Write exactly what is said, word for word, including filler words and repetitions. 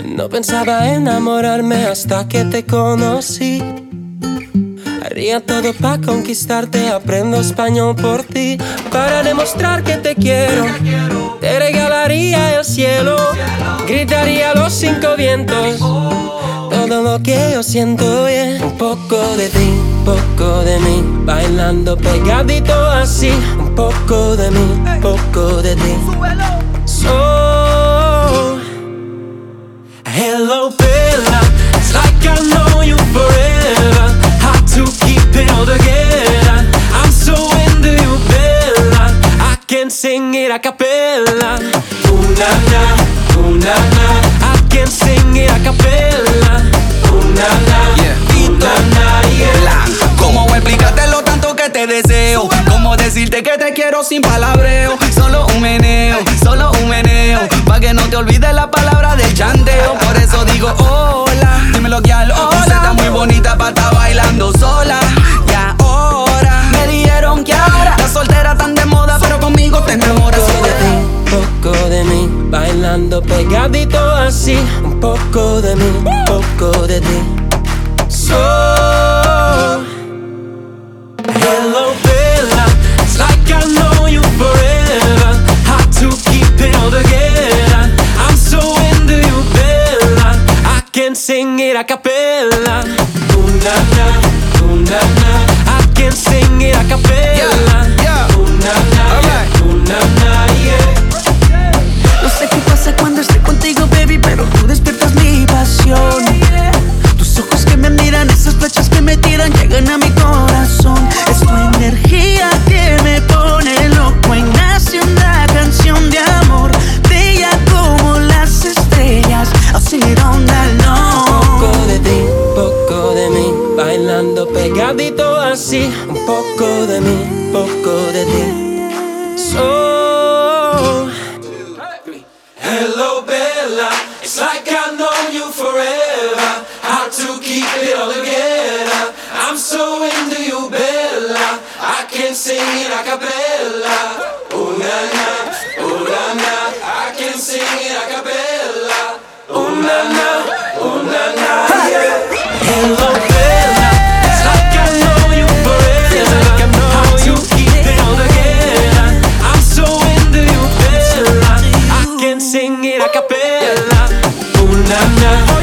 No pensaba enamorarme hasta que te conocí. Haría todo para conquistarte, aprendo español por ti. Para demostrar que te quiero, te regalaría el cielo. Gritaría a los cinco vientos todo lo que yo siento, yeah. Un poco de ti, un poco de mí, bailando pegadito así. Un poco de mí, un poco de ti. So, hello Bella, it's like I know you forever. Hard to keep it all together. I'm so into you, Bella. I can sing it a cappella. Ooh na na, ooh na na. I can sing it a cappella. Ooh na na, yeah. Ooh na na, yeah. ¿Cómo explicarte lo tanto que te deseo? ¿Cómo decirte que te quiero sin palabreo? Solo un meneo, solo un meneo, pa' que no te olvides la palabra del chanteo. Por eso digo hola, dímelo que al hola. Usted está muy bonita pa' estar bailando sola. Y ahora me dijeron que ahora la soltera tan de moda, pero conmigo te enamoras. Un poco de ti, un poco de mí, bailando pegadito así. Un poco de mí, un poco de ti. So, hello Bella, it's like I know you forever. Hard to keep it all together. I'm so into you, Bella. I can sing it a cappella. Ooh na na, ooh na na. I can sing it a cappella. Yeah, yeah. Ooh na na, Alright. ooh na na, yeah. No sé qué pasa cuando estoy contigo, baby, pero tú despiertas mi pasión. Tus ojos que me miran, esas flechas que me tiran, llegan a mi corazón. Es tu energía que me pone loco y nace una canción de amor, bella como las estrellas. I'll sing it all night long. Un poco de ti, un poco de mí, bailando pegadito así. Un poco de mí, un poco de ti. So, hello Bella, it's like I know you forever. Hard to keep it all together. I'm so into you, Bella. I can sing it a cappella. Oh na na, oh na na. I can sing it a cappella. Oh na na, oh na na, yeah. Hello Bella, it's like I know you forever. Hard to keep it all together. I'm so into you, Bella. I can sing it a cappella. Oh na na.